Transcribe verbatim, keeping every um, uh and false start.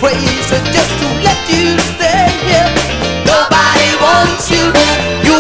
crazy just to let you stay here. Nobody wants you. You